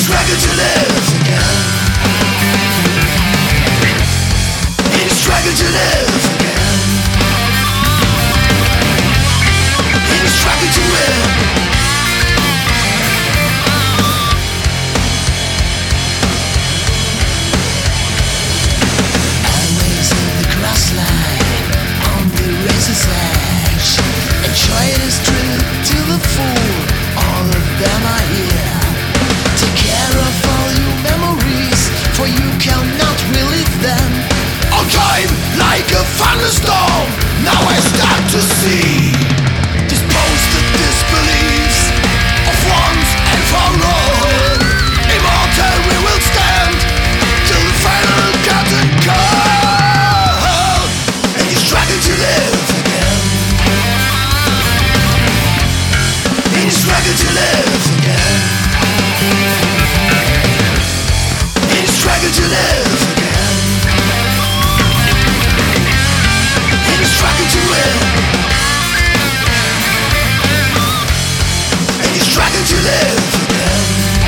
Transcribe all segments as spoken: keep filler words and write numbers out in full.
struggle to live again. In a struggle to live again. In a struggle to win. Always in the cross line, on the razor's edge. And trade is true to the fool. All of them are here. Take care of all your memories, for you cannot relive them. On time, like a thunderstorm, now I start to see. Dispose the disbeliefs of once and for all. Immortal we will stand till the final curtain call. And you struggle to live again. And you struggle to live again. And you struggle to live again. And you struggle to win. And you struggle to live again.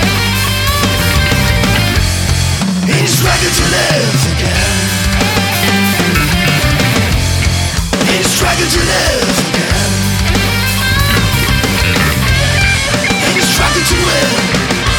And you struggle to live again. And you struggle to live again. And you struggle to win.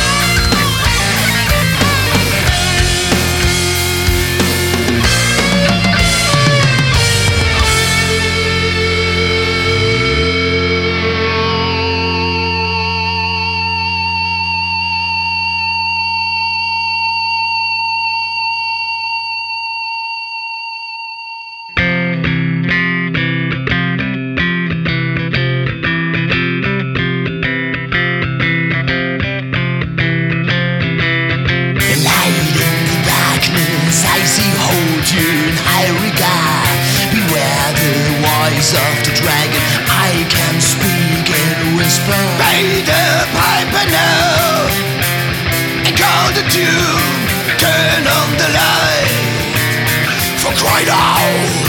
Of the dragon, I can speak in whisper. Pay the piper now and call the tune. Turn on the light for crying out.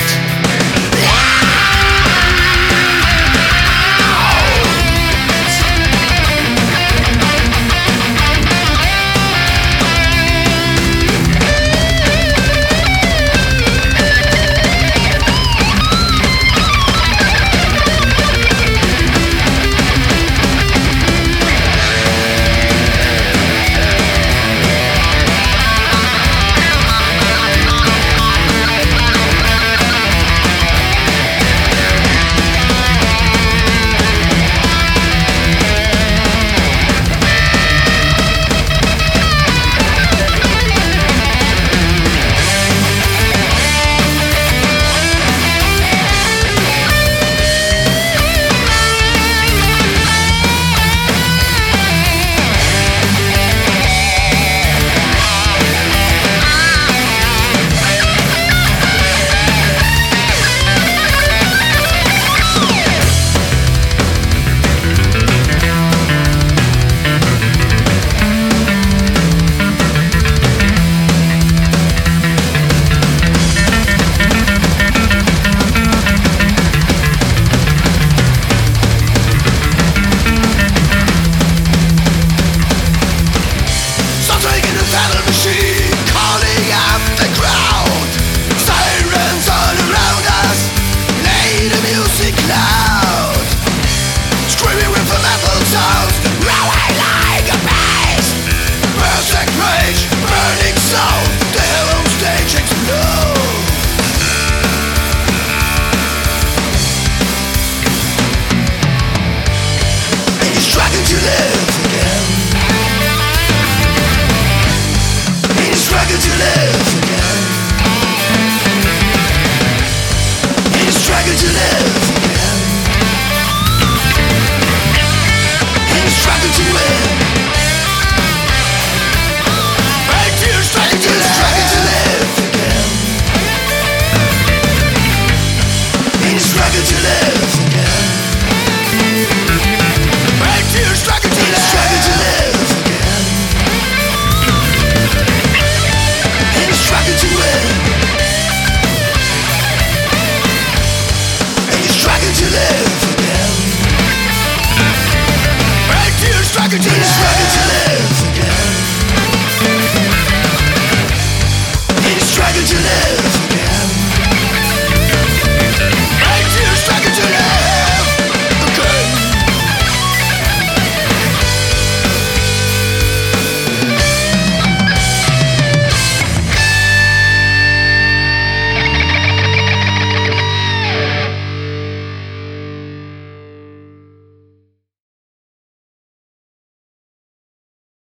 to live again. Back to your struggle to live.